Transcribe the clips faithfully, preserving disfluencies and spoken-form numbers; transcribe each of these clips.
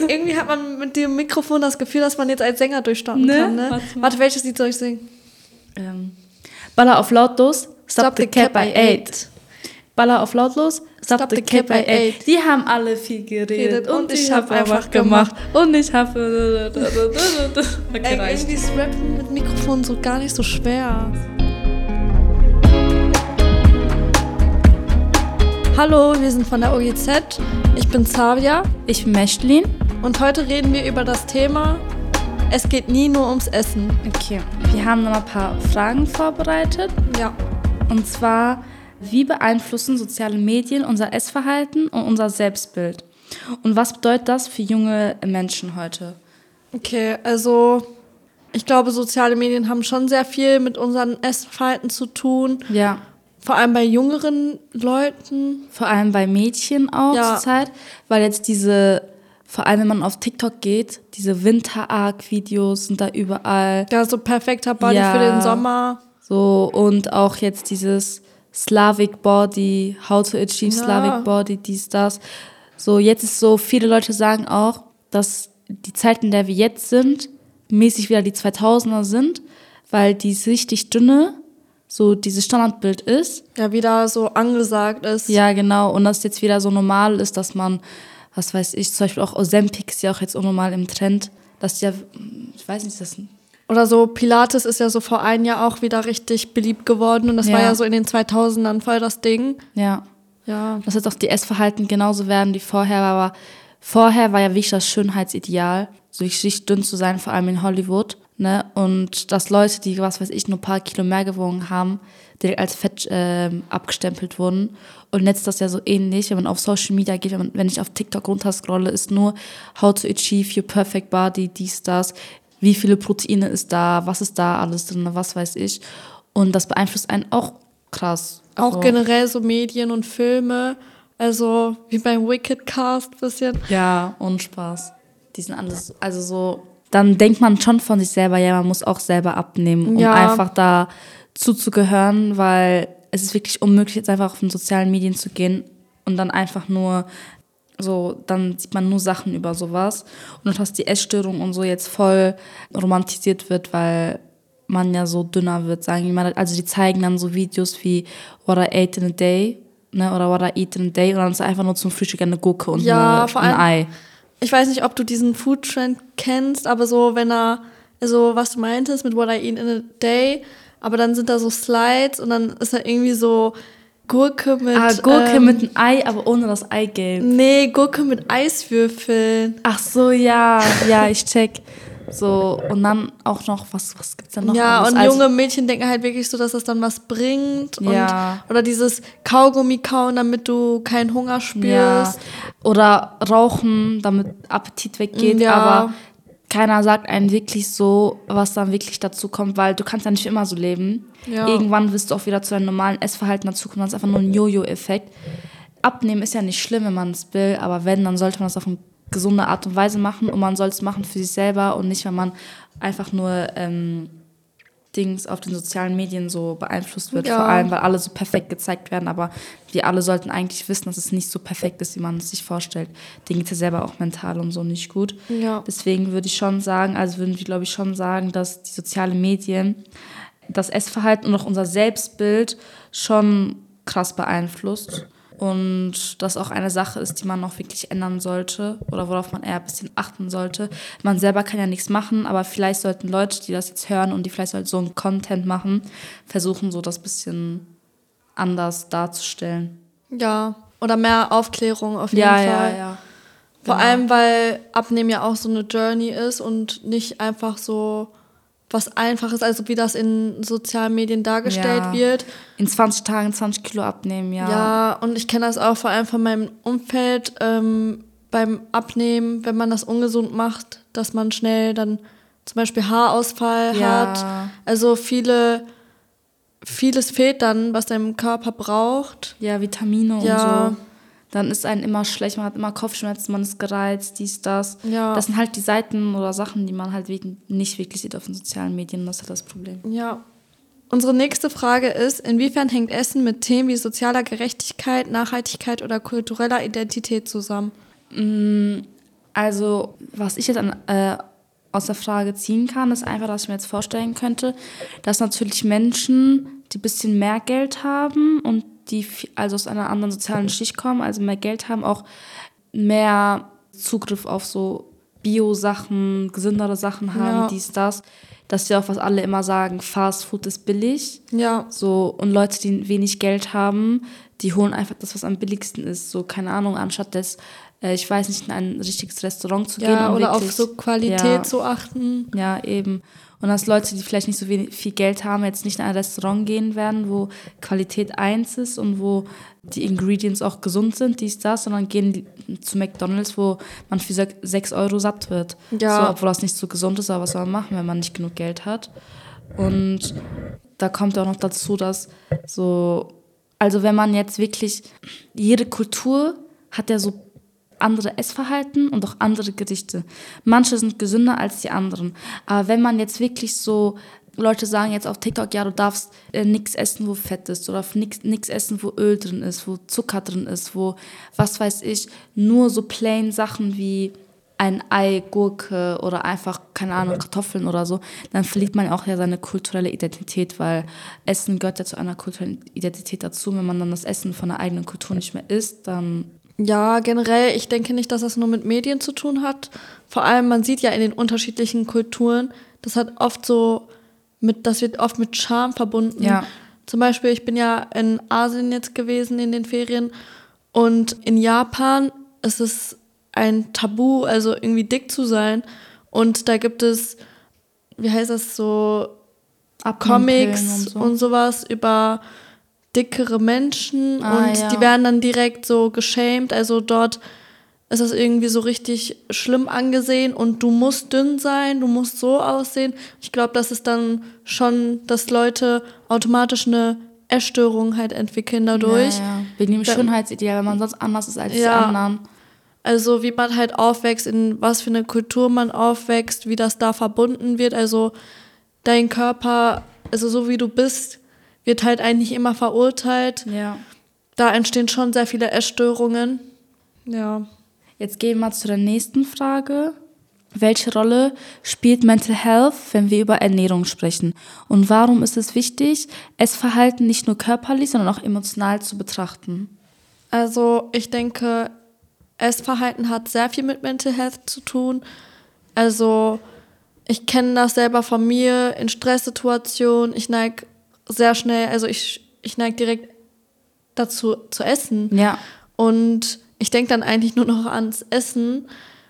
irgendwie hat man mit dem Mikrofon das Gefühl, dass man jetzt als Sänger durchstarten ne? kann. Ne? Warte, Warte, welches Lied soll ich singen? Ähm, Baller auf lautlos, Stop, Stop the, the Cap by eight. Baller auf lautlos, Stop, Stop the, the Cap by eight. Die haben alle viel geredet und, und ich, ich habe einfach gemacht. Und ich habe... Okay, Ey, irgendwie ist Rappen mit Mikrofon so gar nicht so schwer. Hallo, wir sind von der O G Z. Ich bin Xavier. Ich bin Mechlin. Und heute reden wir über das Thema Es geht nie nur ums Essen. Okay, wir haben noch ein paar Fragen vorbereitet. Ja. Und zwar, wie beeinflussen soziale Medien unser Essverhalten und unser Selbstbild? Und was bedeutet das für junge Menschen heute? Okay, also ich glaube, soziale Medien haben schon sehr viel mit unserem Essverhalten zu tun. Ja. Vor allem bei jüngeren Leuten. Vor allem bei Mädchen auch ja. zur Zeit. Weil jetzt diese, vor allem wenn man auf TikTok geht, diese Winter-Arc-Videos sind da überall. Ja, so perfekter Body ja. für den Sommer. So, und auch jetzt dieses Slavic Body, How to Achieve ja. Slavic Body, dies, das. So, jetzt ist so, viele Leute sagen auch, dass die Zeit, in der wir jetzt sind, mäßig wieder die zweitausender sind, weil die richtig dünne so dieses Standardbild ist. Ja, wieder so angesagt ist. Ja, genau. Und dass jetzt wieder so normal ist, dass man, was weiß ich, zum Beispiel auch Ozempic ist ja auch jetzt unnormal im Trend, dass die ja, ich weiß nicht, das oder so Pilates ist ja so vor einem Jahr auch wieder richtig beliebt geworden und das ja. war ja so in den zweitausendern voll das Ding. Ja. Ja. Dass jetzt auch die Essverhalten genauso werden wie vorher, aber vorher war ja wirklich das Schönheitsideal, so richtig dünn zu sein, vor allem in Hollywood. Ne? Und dass Leute, die, was weiß ich, nur ein paar Kilo mehr gewogen haben, direkt als fett äh, abgestempelt wurden. Und jetzt ist das ja so ähnlich, wenn man auf Social Media geht, wenn, man, wenn ich auf TikTok runterscrolle, ist nur How to Achieve Your Perfect Body, dies, das, wie viele Proteine ist da, was ist da alles drin, was weiß ich. Und das beeinflusst einen auch krass. Auch so. Generell so Medien und Filme, also wie beim Wicked Cast ein bisschen. Ja, und Spaß. Die sind alles, also so... Dann denkt man schon von sich selber, ja, man muss auch selber abnehmen, um ja. einfach da zuzugehören, weil es ist wirklich unmöglich, jetzt einfach auf den sozialen Medien zu gehen und dann einfach nur so, dann sieht man nur Sachen über sowas und dass die Essstörung und so jetzt voll romantisiert wird, weil man ja so dünner wird, sagen die mal. Also die zeigen dann so Videos wie What I ate in a day, ne, oder What I eat in a day und dann ist einfach nur zum Frühstück eine Gurke und ja, eine, vor allem, ein Ei. Ich weiß nicht, ob du diesen Food-Trend kennst, aber so, wenn er, also was du meintest mit What I eat in a day, aber dann sind da so Slides und dann ist da irgendwie so Gurke mit... Ah, Gurke ähm, mit einem Ei, aber ohne das Eigelb. Nee, Gurke mit Eiswürfeln. Ach so, ja, ja, ich check. So, und dann auch noch, was, was gibt's denn noch? Ja, alles? und also, junge Mädchen denken halt wirklich so, dass das dann was bringt. Ja. Und, oder dieses Kaugummi kauen, damit du keinen Hunger spürst. Ja. Oder rauchen, damit Appetit weggeht. Ja. Aber keiner sagt einem wirklich so, was dann wirklich dazu kommt, weil du kannst ja nicht immer so leben. Ja. Irgendwann wirst du auch wieder zu einem normalen Essverhalten dazukommen. Das ist einfach nur ein Jojo-Effekt. Abnehmen ist ja nicht schlimm, wenn man es will, aber wenn, dann sollte man das auf eine gesunde Art und Weise machen und man soll es machen für sich selber und nicht, wenn man einfach nur ähm, Dings auf den sozialen Medien so beeinflusst wird, ja. Vor allem, weil alle so perfekt gezeigt werden, aber wir alle sollten eigentlich wissen, dass es nicht so perfekt ist, wie man es sich vorstellt. Denen geht es ja selber auch mental und so nicht gut. Ja. Deswegen würde ich schon sagen, also würden wir, glaube ich, schon sagen, dass die sozialen Medien das Essverhalten und auch unser Selbstbild schon krass beeinflusst. Und das auch eine Sache ist, die man noch wirklich ändern sollte oder worauf man eher ein bisschen achten sollte. Man selber kann ja nichts machen, aber vielleicht sollten Leute, die das jetzt hören und die vielleicht halt so einen Content machen, versuchen, so das bisschen anders darzustellen. Ja, oder mehr Aufklärung auf jeden ja, Fall. Ja, ja, Vor genau. allem, weil Abnehmen ja auch so eine Journey ist und nicht einfach so was Einfaches, also wie das in sozialen Medien dargestellt ja. wird. In zwanzig Tagen zwanzig Kilo abnehmen, ja. Ja, und ich kenne das auch vor allem von meinem Umfeld, ähm, beim Abnehmen, wenn man das ungesund macht, dass man schnell dann zum Beispiel Haarausfall ja. hat. Also viele, vieles fehlt dann, was dein Körper braucht. Ja, Vitamine ja. und so. Dann ist einem immer schlecht, man hat immer Kopfschmerzen, man ist gereizt, dies, das. Ja. Das sind halt die Seiten oder Sachen, die man halt nicht wirklich sieht auf den sozialen Medien. Das ist halt das Problem. Ja. Unsere nächste Frage ist, inwiefern hängt Essen mit Themen wie sozialer Gerechtigkeit, Nachhaltigkeit oder kultureller Identität zusammen? Also, was ich jetzt an, äh, aus der Frage ziehen kann, ist einfach, dass ich mir jetzt vorstellen könnte, dass natürlich Menschen, die ein bisschen mehr Geld haben und die also aus einer anderen sozialen Schicht kommen, also mehr Geld haben, auch mehr Zugriff auf so Bio-Sachen, gesündere Sachen haben, ja. dies, das. Das ist ja auch, was alle immer sagen, Fast Food ist billig. Ja. So, und Leute, die wenig Geld haben, die holen einfach das, was am billigsten ist. So, keine Ahnung, anstatt des, äh, ich weiß nicht, in ein richtiges Restaurant zu ja, gehen. Ja, oder wirklich, auf so Qualität ja, zu achten. Ja, eben. Und dass Leute, die vielleicht nicht so wenig, viel Geld haben, jetzt nicht in ein Restaurant gehen werden, wo Qualität eins ist und wo die Ingredients auch gesund sind, dies, das, sondern gehen zu McDonald's, wo man für sechs Euro satt wird. Ja. So, obwohl das nicht so gesund ist, aber was soll man machen, wenn man nicht genug Geld hat? Und da kommt auch noch dazu, dass so, also wenn man jetzt wirklich, jede Kultur hat ja so andere Essverhalten und auch andere Gerichte. Manche sind gesünder als die anderen. Aber wenn man jetzt wirklich so, Leute sagen jetzt auf TikTok, ja, du darfst äh, nichts essen, wo Fett ist, oder nichts essen, wo Öl drin ist, wo Zucker drin ist, wo, was weiß ich, nur so plain Sachen wie ein Ei, Gurke oder einfach, keine Ahnung, Kartoffeln oder so, dann verliert man auch ja seine kulturelle Identität, weil Essen gehört ja zu einer kulturellen Identität dazu. Wenn man dann das Essen von der eigenen Kultur nicht mehr isst, dann... Ja, generell, ich denke nicht, dass das nur mit Medien zu tun hat. Vor allem, man sieht ja in den unterschiedlichen Kulturen, das hat oft so, mit, das wird oft mit Scham verbunden. Ja. Zum Beispiel, ich bin ja in Asien jetzt gewesen in den Ferien und in Japan ist es ein Tabu, also irgendwie dick zu sein. Und da gibt es, wie heißt das, so Comics und, so. und sowas über dickere Menschen ah, und ja. die werden dann direkt so geshamed. Also dort ist das irgendwie so richtig schlimm angesehen und du musst dünn sein, du musst so aussehen. Ich glaube, das ist dann schon, dass Leute automatisch eine Essstörung halt entwickeln dadurch. Ja, ja. Wegen dem Schönheitsideal, wenn man sonst anders ist als ja. die anderen. Also wie man halt aufwächst, in was für eine Kultur man aufwächst, wie das da verbunden wird. Also dein Körper, also so wie du bist, wird halt eigentlich immer verurteilt. Ja. Da entstehen schon sehr viele Essstörungen. Ja. Jetzt gehen wir mal zu der nächsten Frage. Welche Rolle spielt Mental Health, wenn wir über Ernährung sprechen? Und warum ist es wichtig, Essverhalten nicht nur körperlich, sondern auch emotional zu betrachten? Also ich denke, Essverhalten hat sehr viel mit Mental Health zu tun. Also ich kenne das selber von mir in Stresssituationen. Ich neige sehr schnell, also ich, ich neige direkt dazu zu essen. Ja. Und ich denke dann eigentlich nur noch ans Essen.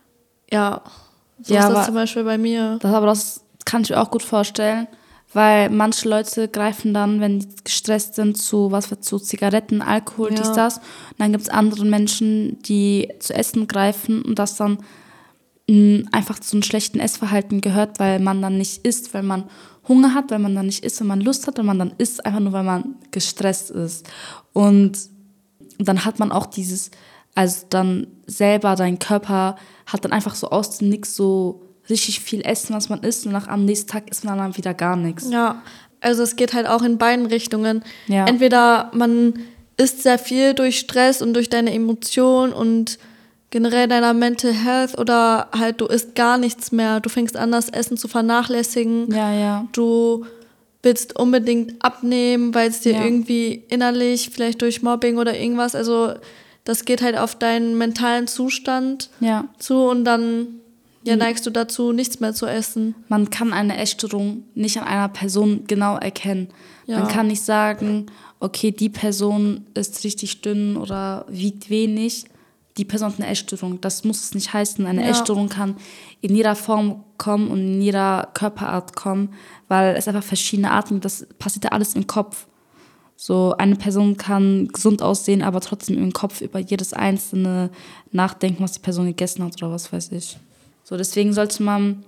Ja, so ja, ist das aber, zum Beispiel bei mir. Das, aber das kann ich mir auch gut vorstellen, weil manche Leute greifen dann, wenn die gestresst sind, zu was für zu Zigaretten, Alkohol, ja. dies, das. Und dann gibt es andere Menschen, die zu Essen greifen und das dann mh, einfach zu einem schlechten Essverhalten gehört, weil man dann nicht isst, weil man Hunger hat, weil man dann nicht isst, wenn man Lust hat, wenn man dann isst, einfach nur, weil man gestresst ist. Und dann hat man auch dieses, also dann selber, dein Körper hat dann einfach so aus dem Nix so richtig viel Essen, was man isst und nach am nächsten Tag isst man dann wieder gar nichts. Ja, also es geht halt auch in beiden Richtungen. Ja. Entweder man isst sehr viel durch Stress und durch deine Emotionen und generell deiner Mental Health oder halt du isst gar nichts mehr. Du fängst an, das Essen zu vernachlässigen. Ja, ja. Du willst unbedingt abnehmen, weil es dir ja. irgendwie innerlich, vielleicht durch Mobbing oder irgendwas, also das geht halt auf deinen mentalen Zustand ja. zu und dann ja, neigst du dazu, nichts mehr zu essen. Man kann eine Essstörung nicht an einer Person genau erkennen. Ja. Man kann nicht sagen, okay, die Person ist richtig dünn oder wiegt wenig. Die Person hat eine Essstörung. Das muss es nicht heißen. Eine ja. Essstörung kann in jeder Form kommen und in jeder Körperart kommen, weil es einfach verschiedene Arten gibt. Das passiert ja alles im Kopf. So, eine Person kann gesund aussehen, aber trotzdem im Kopf über jedes Einzelne nachdenken, was die Person gegessen hat oder was weiß ich. So, deswegen sollte man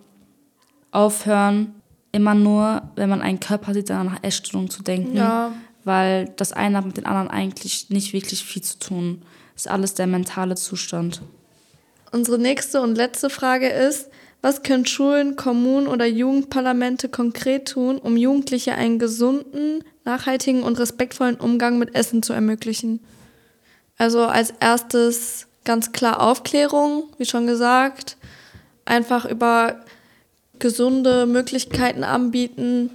aufhören, immer nur, wenn man einen Körper sieht, dann nach Essstörung zu denken. Ja. Weil das eine hat mit den anderen eigentlich nicht wirklich viel zu tun. Das ist alles der mentale Zustand. Unsere nächste und letzte Frage ist, was können Schulen, Kommunen oder Jugendparlamente konkret tun, um Jugendliche einen gesunden, nachhaltigen und respektvollen Umgang mit Essen zu ermöglichen? Also als erstes ganz klar Aufklärung, wie schon gesagt. Einfach über gesunde Möglichkeiten anbieten,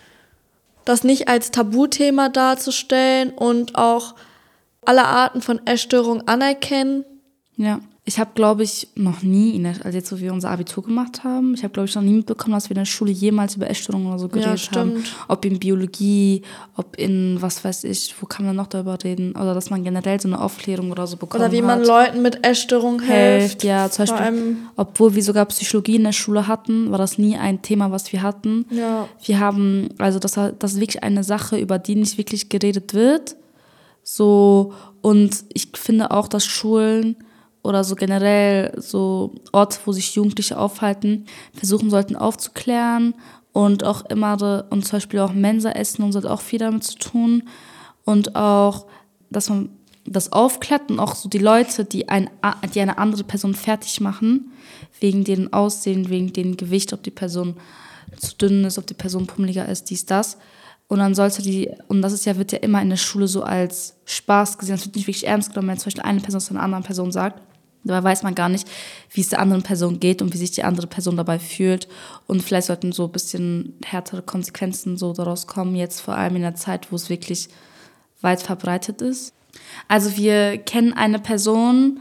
das nicht als Tabuthema darzustellen und auch alle Arten von Essstörungen anerkennen. Ja, ich habe, glaube ich, noch nie, in der, also jetzt, wo wir unser Abitur gemacht haben, ich habe, glaube ich, noch nie mitbekommen, dass wir in der Schule jemals über Essstörungen oder so geredet ja, haben. Ob in Biologie, ob in, was weiß ich, wo kann man noch darüber reden? Oder dass man generell so eine Aufklärung oder so bekommen hat. Oder wie man hat. Leuten mit Essstörungen hilft. Ja, zum Beispiel, obwohl wir sogar Psychologie in der Schule hatten, war das nie ein Thema, was wir hatten. Ja. Wir haben, also das, das ist wirklich eine Sache, über die nicht wirklich geredet wird. So, und ich finde auch, dass Schulen oder so generell so Orte, wo sich Jugendliche aufhalten, versuchen sollten aufzuklären und auch immer, und zum Beispiel auch Mensa-Essen und so hat auch viel damit zu tun und auch, dass man das aufklärt und auch so die Leute, die, ein, die eine andere Person fertig machen, wegen deren Aussehen, wegen deren Gewicht, ob die Person zu dünn ist, ob die Person pummeliger ist, dies, das. Und dann sollte die, und das ist ja, wird ja immer in der Schule so als Spaß gesehen, es wird nicht wirklich ernst genommen, wenn zum Beispiel eine Person es einer anderen Person sagt. Dabei weiß man gar nicht, wie es der anderen Person geht und wie sich die andere Person dabei fühlt. Und vielleicht sollten so ein bisschen härtere Konsequenzen so daraus kommen, jetzt vor allem in der Zeit, wo es wirklich weit verbreitet ist. Also wir kennen eine Person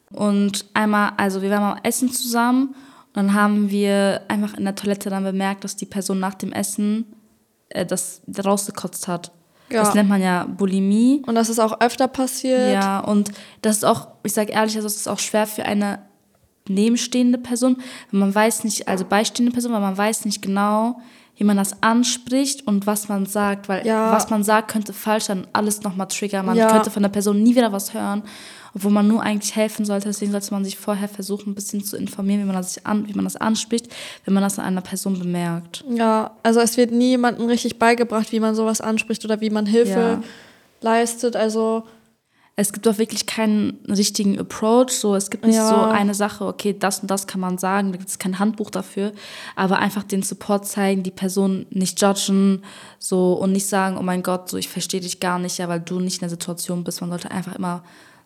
und einmal, also wir waren mal essen zusammen und dann haben wir einfach in der Toilette dann bemerkt, dass die Person nach dem Essen äh, das rausgekotzt hat. Ja. Das nennt man ja Bulimie. Und das ist auch öfter passiert. Ja, und das ist auch, ich sage ehrlich, also das ist auch schwer für eine nebenstehende Person, weil man weiß nicht, also beistehende Person, weil man weiß nicht genau, wie man das anspricht und was man sagt, weil ja. was man sagt, könnte falsch sein, alles nochmal triggern. Man ja. könnte von der Person nie wieder was hören, obwohl man nur eigentlich helfen sollte. Deswegen sollte man sich vorher versuchen, ein bisschen zu informieren, wie man das, an, wie man das anspricht, wenn man das an einer Person bemerkt. Ja, also es wird nie jemandem richtig beigebracht, wie man sowas anspricht oder wie man Hilfe ja. leistet. Also es gibt auch wirklich keinen richtigen Approach. So, es gibt nicht ja. so eine Sache, okay, das und das kann man sagen, da gibt es kein Handbuch dafür. Aber einfach den Support zeigen, die Person nicht judgen so, und nicht sagen, oh mein Gott, so ich verstehe dich gar nicht, ja, weil du nicht in der Situation bist. Man sollte einfach immer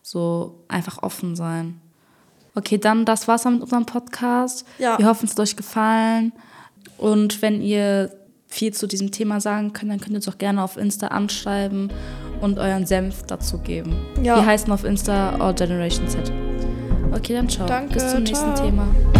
so einfach offen sein. Okay, dann das war's dann mit unserem Podcast. Ja. Wir hoffen, es hat euch gefallen. Und wenn ihr viel zu diesem Thema sagen könnt, dann könnt ihr uns auch gerne auf Insta anschreiben und euren Senf dazu geben. Ja. Wir heißen auf Insta Our Generation Z. Okay, dann ciao. Danke, bis zum nächsten ciao. Thema.